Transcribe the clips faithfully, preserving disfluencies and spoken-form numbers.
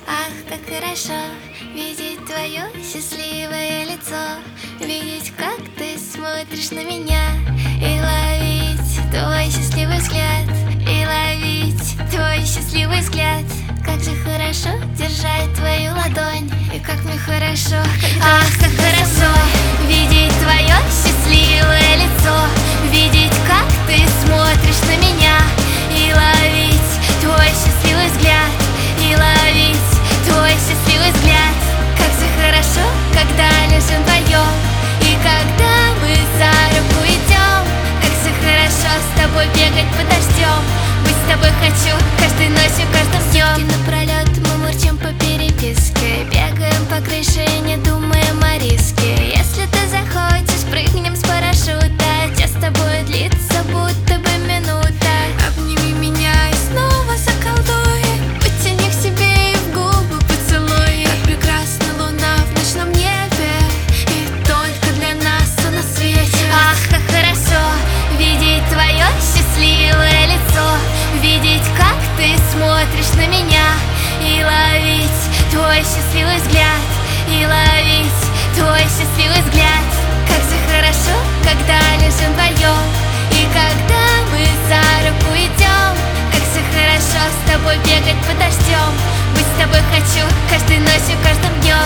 Ах, как хорошо видеть твое счастливое лицо, видеть, как ты смотришь на меня, и ловить твой счастливый взгляд, и ловить твой счастливый взгляд. Как же хорошо держать твою ладонь, и как мне хорошо, когда... Ах, как хорошо видеть твое счастливое лицо, видеть, как ты смотришь на меня, и ловить твой счастливый взгляд, и ловить твой счастливый взгляд. Как же хорошо, когда лежим вдвоем, и когда мы за руку идем. Как же хорошо с тобой бегать под дождем, быть с тобой хочу каждой ночью, каждым днем. Сутки напролет мы мурчим по переписке, бегаем по крыше и не думаем о риске. Если ты захочешь, прыгнем с парашюта, час с тобой длится будто бы минута. Обними меня и снова заколдуй, потяни к себе и в губы поцелуй. Как прекрасна луна в ночном небе, и только для нас она светит. Ах, как хорошо видеть твое счастливое лицо, видеть, как ты смотришь на меня, и ловить твой счастливый взгляд, и ловить твой счастливый взгляд. Как же хорошо, когда лежим вдвоем, и когда мы за руку идем. Как же хорошо с тобой бегать под дождем, быть с тобой хочу каждой ночью, каждым днем.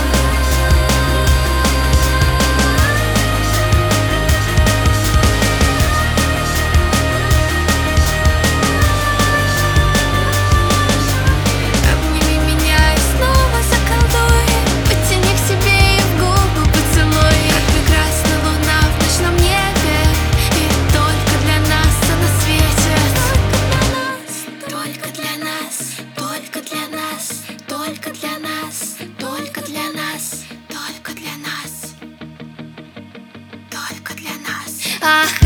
Ах,